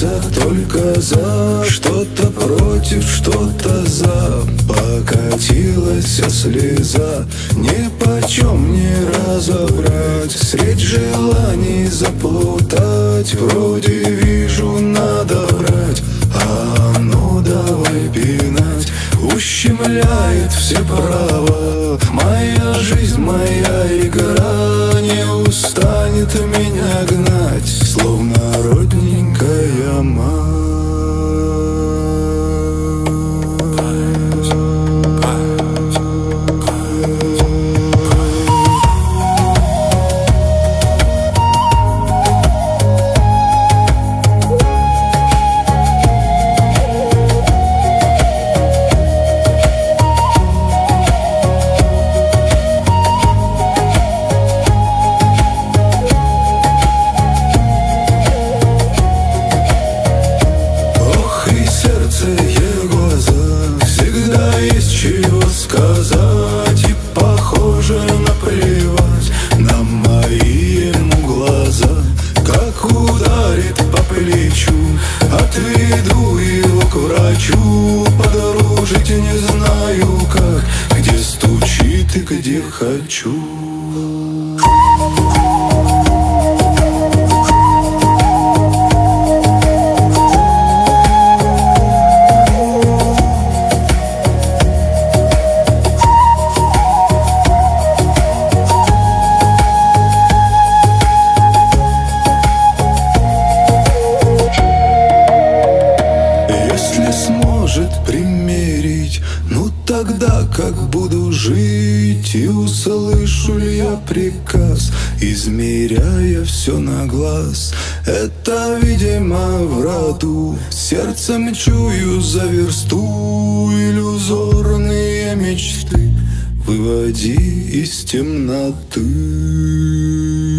сердце только за, что-то против, что-то за. Покатилась слеза, нипочем не разобрать, средь желаний заплутать. Вроде вижу, надо брать, а ну давай пинать. Ущемляет все права моя жизнь, моя игра. Не устанет меня гнать, словно родненькая мать. Чего сказать, и похоже наплевать на мои ему глаза. Как ударит по плечу, отведу его к врачу. Подружить не знаю как, где стучит и где хочу. Примерить, ну тогда как буду жить? И услышу ли я приказ, измеряя все на глаз? Это, видимо, в роду, сердцем чую за версту. Иллюзорные мечты выводи из темноты.